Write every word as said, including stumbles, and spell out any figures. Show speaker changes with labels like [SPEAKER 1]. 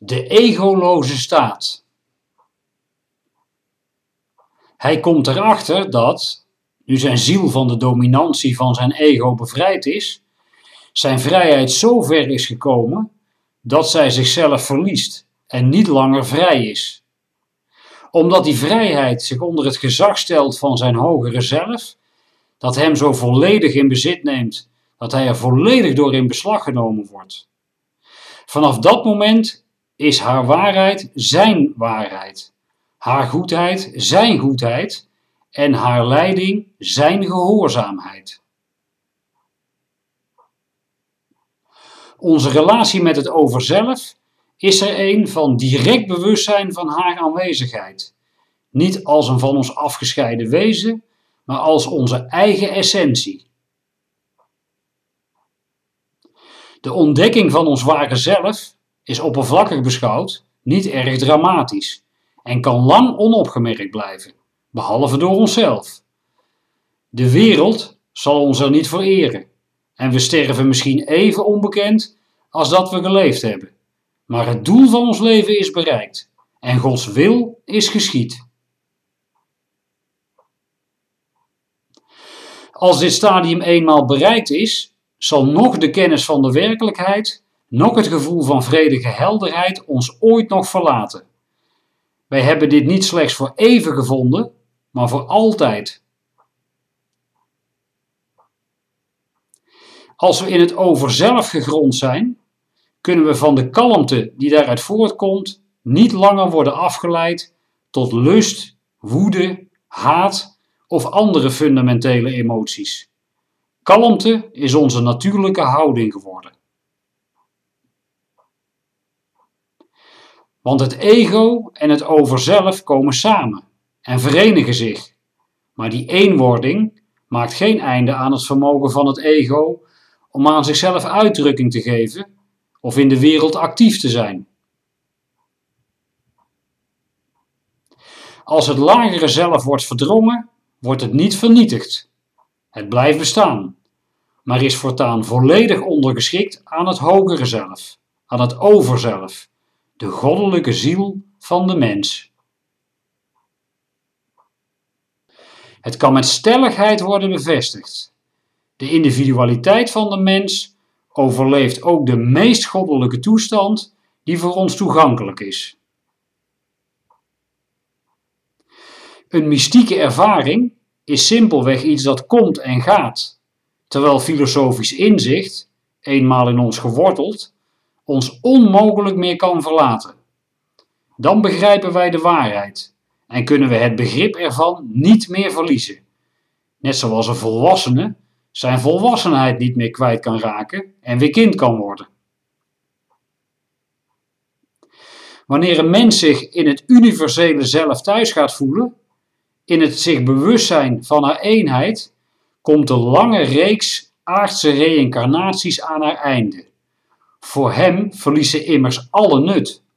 [SPEAKER 1] De egoloze staat. Hij komt erachter dat, nu zijn ziel van de dominantie van zijn ego bevrijd is, zijn vrijheid zo ver is gekomen dat zij zichzelf verliest en niet langer vrij is. Omdat die vrijheid zich onder het gezag stelt van zijn hogere zelf, dat hem zo volledig in bezit neemt, dat hij er volledig door in beslag genomen wordt. Vanaf dat moment is haar waarheid zijn waarheid, haar goedheid zijn goedheid en haar leiding zijn gehoorzaamheid. Onze relatie met het overzelf is er een van direct bewustzijn van haar aanwezigheid. Niet als een van ons afgescheiden wezen, maar als onze eigen essentie. De ontdekking van ons ware zelf is oppervlakkig beschouwd niet erg dramatisch en kan lang onopgemerkt blijven, behalve door onszelf. De wereld zal ons er niet voor eren en we sterven misschien even onbekend als dat we geleefd hebben. Maar het doel van ons leven is bereikt en Gods wil is geschied. Als dit stadium eenmaal bereikt is, zal noch de kennis van de werkelijkheid, noch het gevoel van vredige helderheid ons ooit nog verlaten. Wij hebben dit niet slechts voor even gevonden, maar voor altijd. Als we in het overzelf gegrond zijn, kunnen we van de kalmte die daaruit voortkomt niet langer worden afgeleid tot lust, woede, haat of andere fundamentele emoties. Kalmte is onze natuurlijke houding geworden. Want het ego en het overzelf komen samen en verenigen zich. Maar die eenwording maakt geen einde aan het vermogen van het ego om aan zichzelf uitdrukking te geven of in de wereld actief te zijn. Als het lagere zelf wordt verdrongen, wordt het niet vernietigd. Het blijft bestaan, maar is voortaan volledig ondergeschikt aan het hogere zelf, aan het overzelf, de goddelijke ziel van de mens. Het kan met stelligheid worden bevestigd. De individualiteit van de mens overleeft ook de meest goddelijke toestand die voor ons toegankelijk is. Een mystieke ervaring is simpelweg iets dat komt en gaat, terwijl filosofisch inzicht, eenmaal in ons geworteld, ons onmogelijk meer kan verlaten. Dan begrijpen wij de waarheid en kunnen we het begrip ervan niet meer verliezen. Net zoals een volwassene zijn volwassenheid niet meer kwijt kan raken en weer kind kan worden. Wanneer een mens zich in het universele zelf thuis gaat voelen, in het zich bewust zijn van haar eenheid, komt de lange reeks aardse reïncarnaties aan haar einde. Voor hem verliest ze immers alle nut,